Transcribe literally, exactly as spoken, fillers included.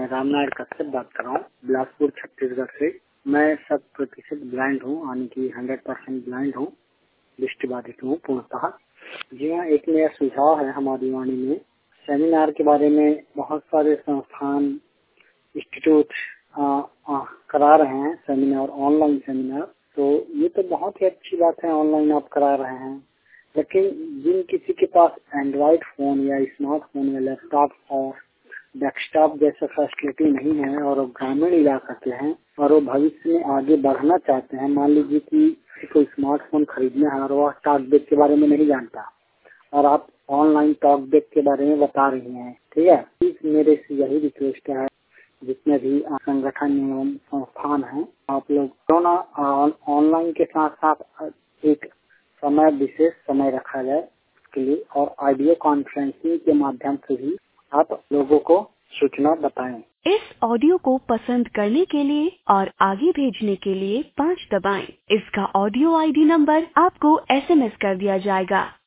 मैं रामनारायण कश्यप बात कर रहा हूँ बिलासपुर छत्तीसगढ़ से। मैं शत प्रतिशत ब्लाइंड हूँ, यानी कि हंड्रेड परसेंट ब्लाइंड हूँ, दृष्टिबाधित हूँ पूर्णतः। जी हाँ, एक मेरा सुझाव है हमारी वाणी में सेमिनार के बारे में। बहुत सारे संस्थान इंस्टीट्यूट करा रहे हैं सेमिनार, ऑनलाइन सेमिनार। तो ये तो बहुत ही अच्छी बात है, ऑनलाइन आप करा रहे हैं। लेकिन जिन किसी के पास एंड्रॉइड फोन या स्मार्टफोन या लैपटॉप और डेस्कटॉप जैसा फैसिलिटी नहीं है और वो ग्रामीण इलाका के हैं और वो भविष्य में आगे बढ़ना चाहते हैं, मान लीजिए कि कोई स्मार्टफोन खरीदना है और वह टॉकबैक के बारे में नहीं जानता और आप ऑनलाइन टॉकबैक के बारे में बता रही हैं, ठीक है। मेरे से यही रिक्वेस्ट है, जितने भी संगठन एवं संस्थान हैं, आप लोग क्यों ना ऑनलाइन के साथ साथ एक समय विशेष समय रखा जाए उसके लिए और ऑडियो कॉन्फ्रेंसिंग के माध्यम से भी आप लोगों को सूचना बताएं। इस ऑडियो को पसंद करने के लिए और आगे भेजने के लिए पाँच दबाएं। इसका ऑडियो आईडी नंबर आपको एसएमएस कर दिया जाएगा।